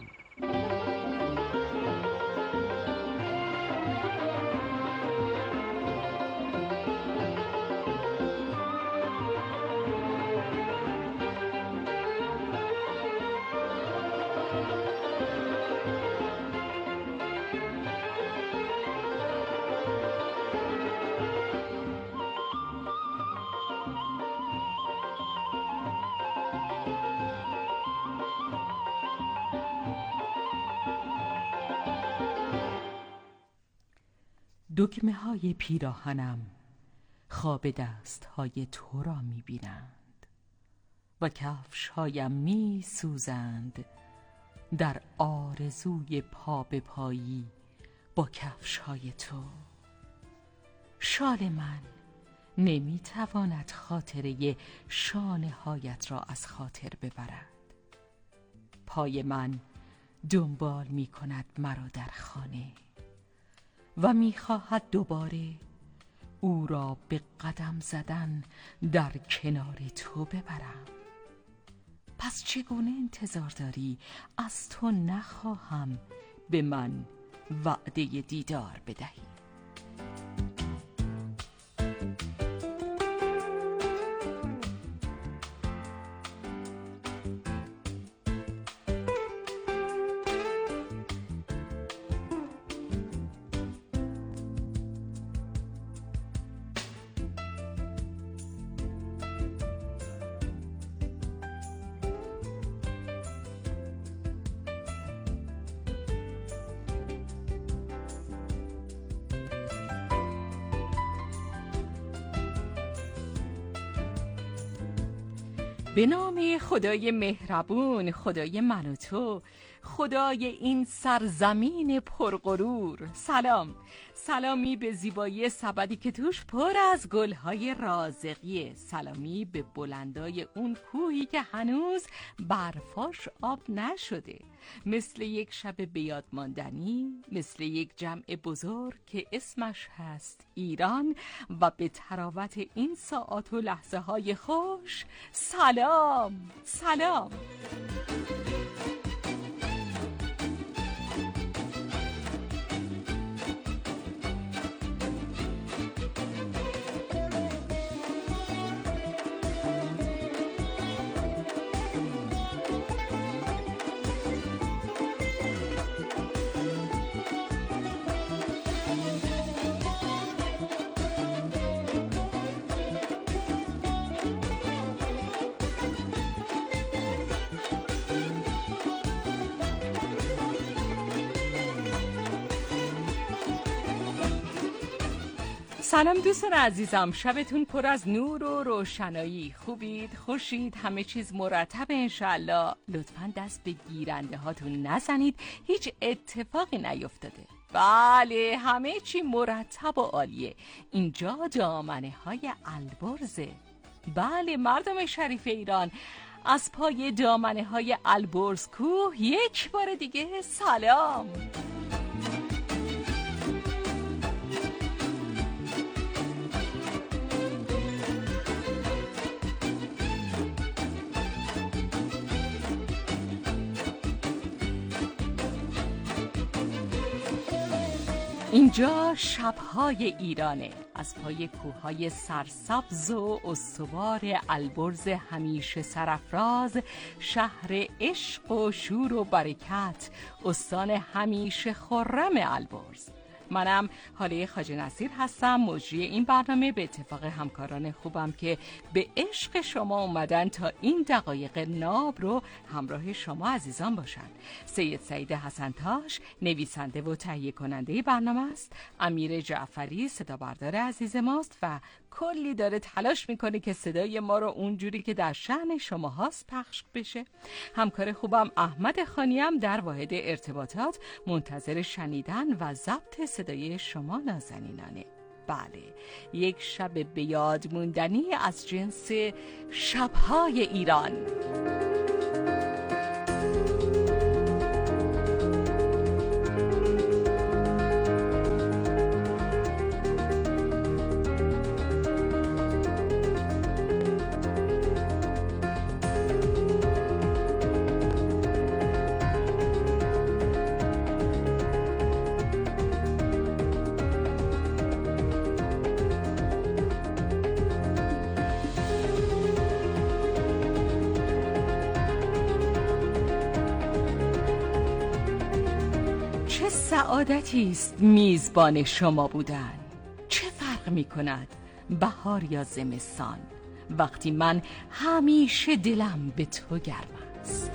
دکمه های پیراهنم خواب دست های تو را می بینند و کفش هایم می سوزند در آرزوی پا به پایی با کفش های تو. شال من نمی تواند خاطره شانه هایت را از خاطر ببرد. پای من دنبال می کند مرا در خانه و می‌خواهد دوباره او را به قدم زدن در کنار تو ببرم. پس چگونه انتظار داری از تو نخواهم به من وعده دیدار بدهی؟ به نام خدای مهربون، خدای من و تو، خدای این سرزمین پرغرور. سلامی به زیبایی سبدی که توش پر از گلهای رازقیه. سلامی به بلندای اون کوهی که هنوز برفاش آب نشده. مثل یک شب بیاد ماندنی، مثل یک جمع بزرگ که اسمش هست ایران و به تراوت این ساعات و لحظه های خوش. سلام. سلام دوستان عزیزم، شبتون پر از نور و روشنایی. خوبید؟ خوشید؟ همه چیز مرتب انشالله؟ لطفاً دست به گیرنده هاتون نزنید، هیچ اتفاقی نیفتاده. بله، همه چی مرتب و عالیه. اینجا دامنه های البرزه. بله مردم شریف ایران، از پای دامنه های البرز کوه یک بار دیگه سلام. اینجا شب‌های ایرانه، از پای کوه‌های سرسبز و استوار البرز همیشه سرافراز، شهر عشق و شور و برکت، استان همیشه خرم البرز. منم حاله خواجه نصیر هستم، مجری این برنامه، به اتفاق همکاران خوبم که به عشق شما اومدن تا این دقایق ناب رو همراه شما عزیزان باشن. سید سعید حسن‌تاش نویسنده و تهیه کننده برنامه است. امیر جعفری صدا بردار عزیز ماست و کلی داره تلاش میکنه که صدای ما رو اونجوری که در شأن شما هاست پخش بشه. همکار خوبم احمد خانیم در واحد ارتباطات منتظر شنیدن و ضبط صدای شما نازنینانه. بله، یک شب به یاد موندنی از جنس شب‌های ایران. چه سعادتی است میزبان شما بودن. چه فرق می کند بهار یا زمستان وقتی من همیشه دلم به تو گرم است.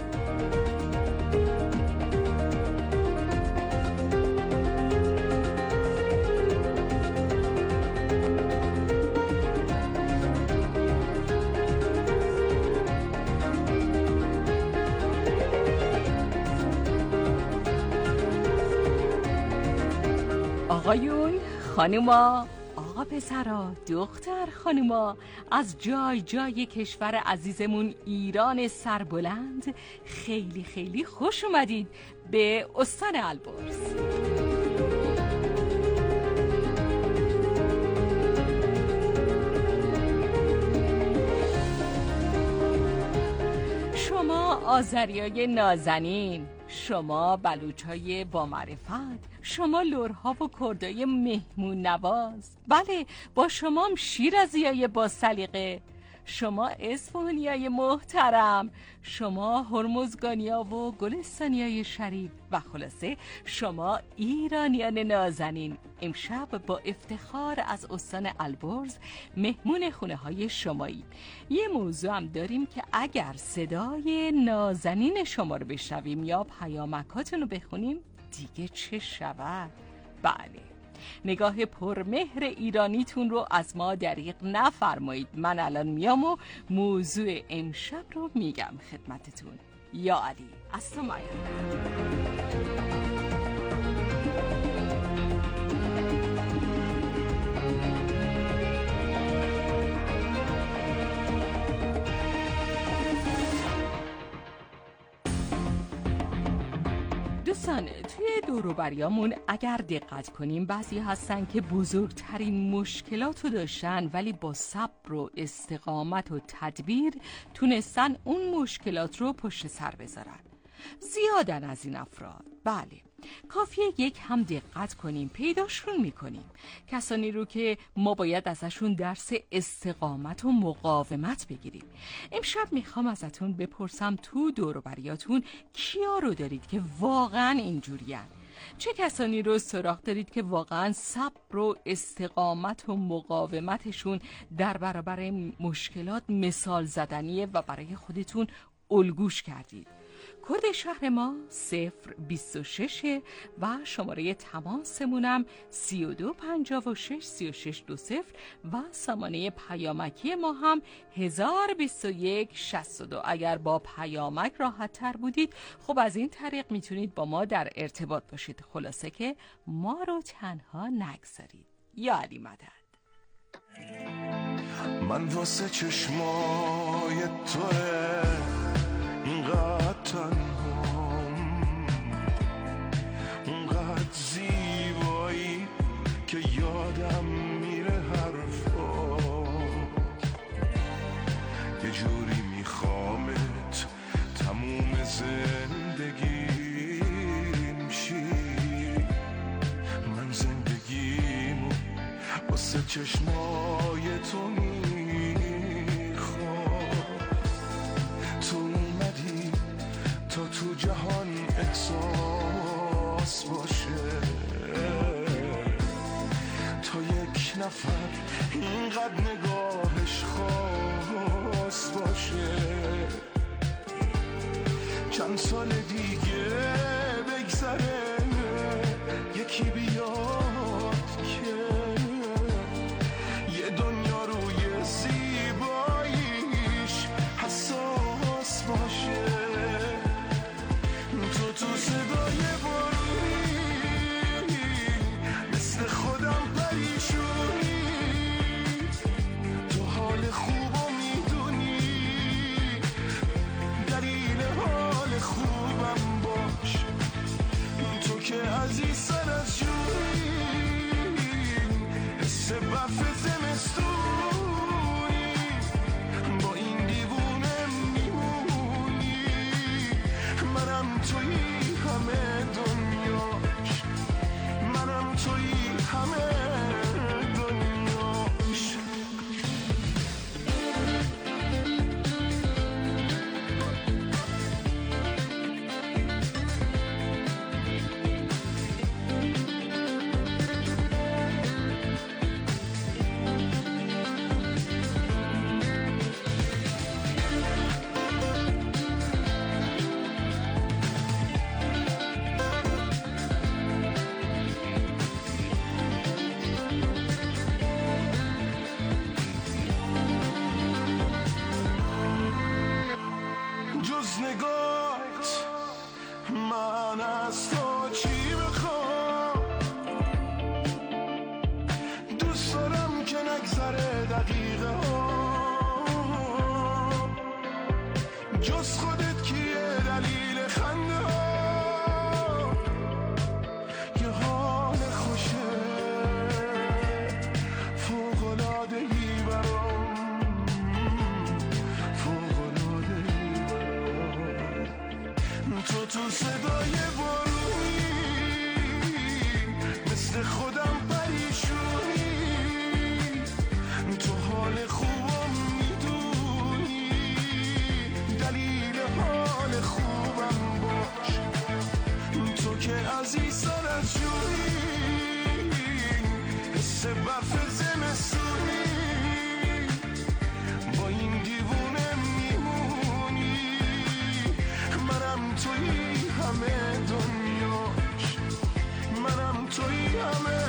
آقایون، خانوما، آقا پسرا، دختر خانوما، از جای جای کشور عزیزمون ایران سربلند خیلی خیلی خوش اومدید به استان البرز. شما آذریای نازنین، شما بلوچای با معرفت، شما لرها و کردای مهمون نواز، بله با شما هم شیرازیای با سلیقه، شما اصفهانیای محترم، شما هرمزگانیا و گلستانیای شریف و خلاصه شما ایرانیان نازنین. امشب با افتخار از استان البرز مهمون خونه های شمایی. یه موضوع هم داریم که اگر صدای نازنین شما رو بشنویم یا پیامکاتون رو بخونیم دیگه چه شود؟ بله، نگاه پرمهر ایرانیتون رو از ما دریغ نفرمایید. من الان میام و موضوع امشب رو میگم خدمتتون. یا علی از تو دوستان، توی دوروبریامون اگر دقت کنیم بعضی هستن که بزرگترین مشکلات رو داشتن ولی با صبر و استقامت و تدبیر تونستن اون مشکلات رو پشت سر بذارن. زیادن از این افراد. بله، کافیه یک هم دقت کنیم پیداشون میکنیم. کسانی رو که ما باید ازشون درس استقامت و مقاومت بگیریم. امشب میخوام ازتون بپرسم تو دوروبریاتون کیا رو دارید که واقعا اینجورین؟ چه کسانی رو سراغ دارید که واقعا صبر و استقامت و مقاومتشون در برابر مشکلات مثال زدنیه و برای خودتون الگوش کردید؟ کد شهر ما 026 و شماره تماسمونم 3256 3620 و سامانه پیامکی ما هم 1021 62. اگر با پیامک راحت تر بودید خب از این طریق میتونید با ما در ارتباط باشید. خلاصه که ما رو تنها نگذارید. یا علی مدد. من واسه چشمای توه اینقدر تنهام، اونقدر زیبایی که یادم میره حرفات، یه جوری میخوامت تموم زندگیم شی. من زندگیمو واسه چشمای تو تو جهان احساس باشه، تا یک نفر اینقدر نگاهش خاص باشه. چند سال دیگه بگذره یکی بیاد که یه دنیا روی زیباییش حساس باشه. تو صدای بارونی مثل خودم پریشونی سر از جویی حس برف زمستونی با این دیوونه میمونی منم تویی همه دنیاش منم تویی همه دنیاش جز نگاهت من از تو چی بخوام دوست دارم که نگذره دقیقه ها جز خودت کیه دلیل خنده ها یه حال خوشه فوق‌العاده‌ای برام فوق‌العاده‌ای تو صدای بارونی مثل خودم پریشونی تو حال خوبم میدونی دلیل حال خوبم باش تو که عزیزان از جویی حس برف زمستونی با این دیوونه میمونی منم تویی همه دنیاش منم تویی همه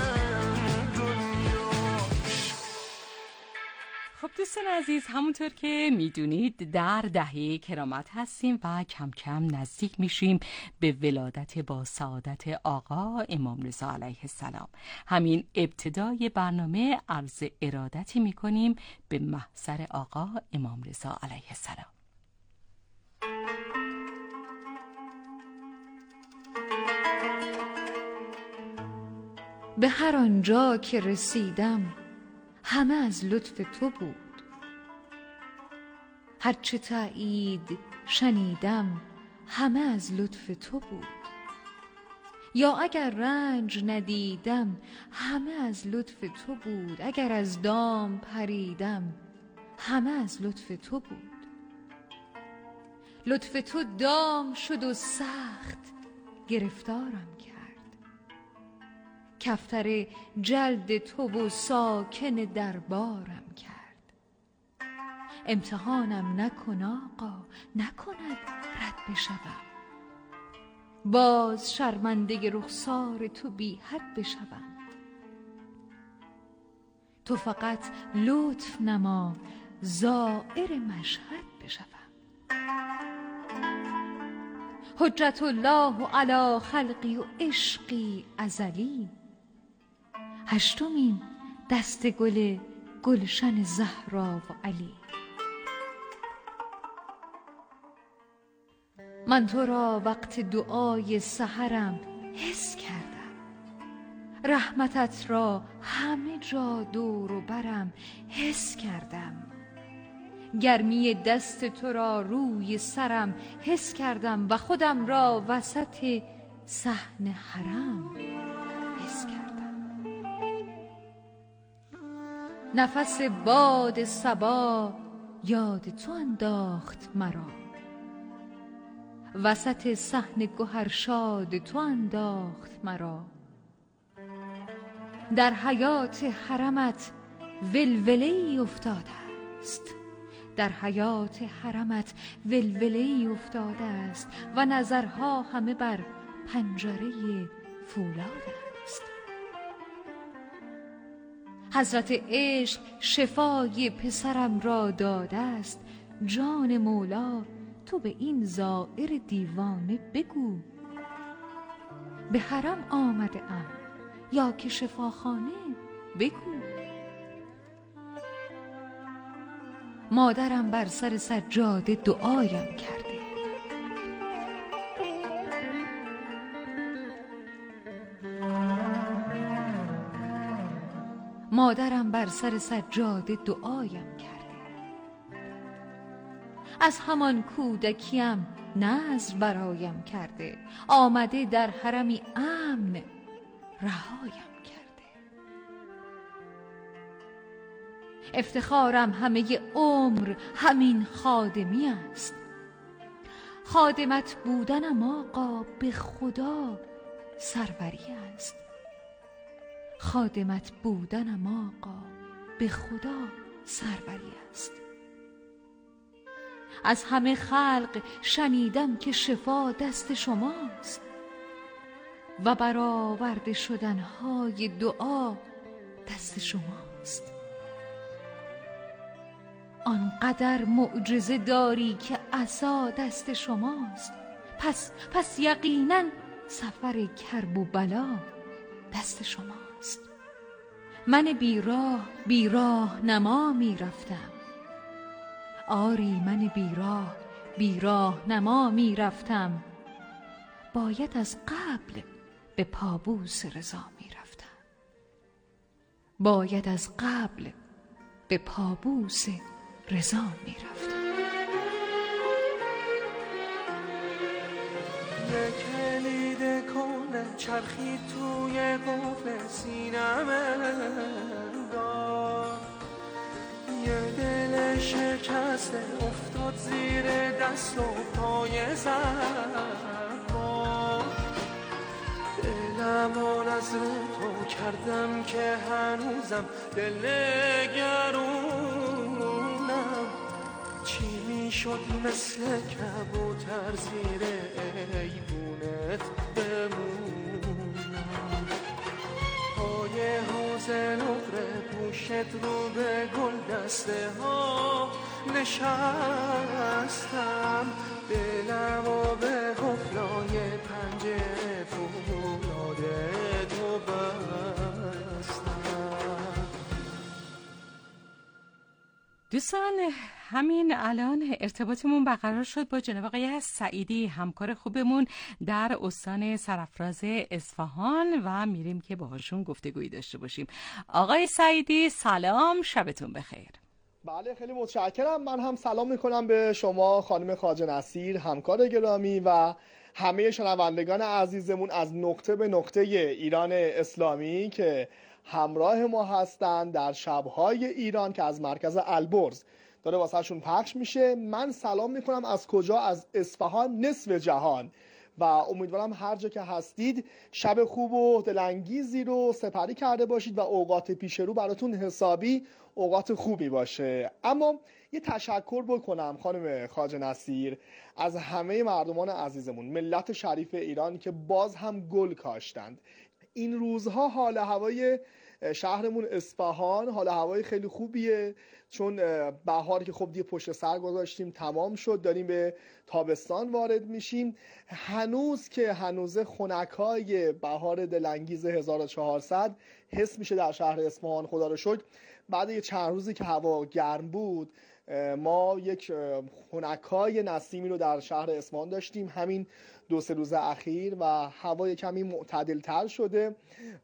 دنیاش. خب دوستان عزیز، همونطور که میدونید در دهه کرامت هستیم و کم کم نزدیک میشیم به ولادت با سعادت آقا امام رضا علیه السلام. همین ابتدای برنامه عرض ارادتی میکنیم به محضر آقا امام رضا علیه السلام. به هر آنجا که رسیدم همه از لطف تو بود، هرچه تایید شنیدم همه از لطف تو بود، یا اگر رنج ندیدم همه از لطف تو بود، اگر از دام پریدم همه از لطف تو بود. لطف تو دام شد و سخت گرفتارم کرد، کفتر جلد تو و ساکن دربارم کرد. امتحانم نکن آقا، نکند رد بشوم، باز شرمنده رخسار تو بی حد بشوم. تو فقط لطف نما زائر مشهد بشوم. حجت الله علی خلقی و عشقی ازلی، هشتمین دست گل گلشن زهرا و علی. من تو را وقت دعای سحرم حس کردم، رحمتت را همه جا دور و برم حس کردم، گرمی دست تو را روی سرم حس کردم و خودم را وسط صحن حرم حس کردم. نفس باد صبا یاد تو انداخت مرا، وسط صحن گوهرشاد تو انداخت مرا. در حیات حرمت ولوله‌ای افتاده است، در حیات حرمت ولوله‌ای افتاده است و نظرها همه بر پنجره فولاد است. حضرت عشق شفای پسرم را داده است، جان مولا تو به این زائر دیوانه بگو، به حرم آمده ام یا که شفاخانه بگو. مادرم بر سر سجاده دعایم کرده، مادرم بر سر سجاده دعایم کرده. از همان کودکیم نذر برایم کرده، آمده در حرمی امن رهایم کرده. افتخارم همه عمر همین خادمی است. خادمت بودنم آقا به خدا سروری است. خادمت بودنم آقا به خدا سروری است. از همه خلق شنیدم که شفا دست شماست و برآورده شدنهای دعا دست شماست. آنقدر معجزه داری که عصا دست شماست. پس یقینا سفر کرب و بلا دست شماست. من بیراه نما می رفتم. آری من بیراه نما می رفتم. باید از قبل به پابوس رضا می رفتم. باید از قبل به پابوس رضا می رفتم. یک کلید کنه چرخی توی قفل سینمه دار، یه دل شکسته افتاد زیر دست و پای زربان. دلمان از رو تو کردم که هنوزم دل گرونم. چی میشد مثل کبوتر زیر ایوونت بمونم. پای حوض نقره پوشت رو به گل دسته ها نشستم. دلم و به قفلای پنجره فولاد تو بستم. دوستان همین الان ارتباطمون برقرار شد با جناب آقای سعیدی، همکار خوبمون در استان سرافراز اصفهان و میریم که باهاشون گفتگویی داشته باشیم. آقای سعیدی سلام، شبتون بخیر. بله خیلی متشکرم. من هم سلام میکنم به شما خانم خواجه نصیر همکار گرامی و همه شنوندگان عزیزمون از نقطه به نقطه ایران اسلامی که همراه ما هستن در شب‌های ایران که از مرکز البرز داره واسهشون پخش میشه. من سلام میکنم از کجا؟ از اصفهان، نصف جهان، و امیدوارم هر جا که هستید شب خوب و دلانگیزی رو سپری کرده باشید و اوقات پیش رو براتون حسابی اوقات خوبی باشه. اما یه تشکر بکنم خانم خواجه نصیر از همه مردمان عزیزمون، ملت شریف ایران که باز هم گل کاشتند. این روزها حال هوای شهرمون اصفهان حال هوای خیلی خوبیه، چون بهار که خب دیگه پشت سر گذاشتیم تمام شد، داریم به تابستان وارد میشیم. هنوز که هنوزه خنکای بهار دلانگیز 1400 حس میشه در شهر اصفهان. خدا رو شکر بعد یه چند روزی که هوا گرم بود ما یک خنکای نسیمی رو در شهر اصفهان داشتیم همین 2-3 روز اخیر و هوا کمی معتدل تر شده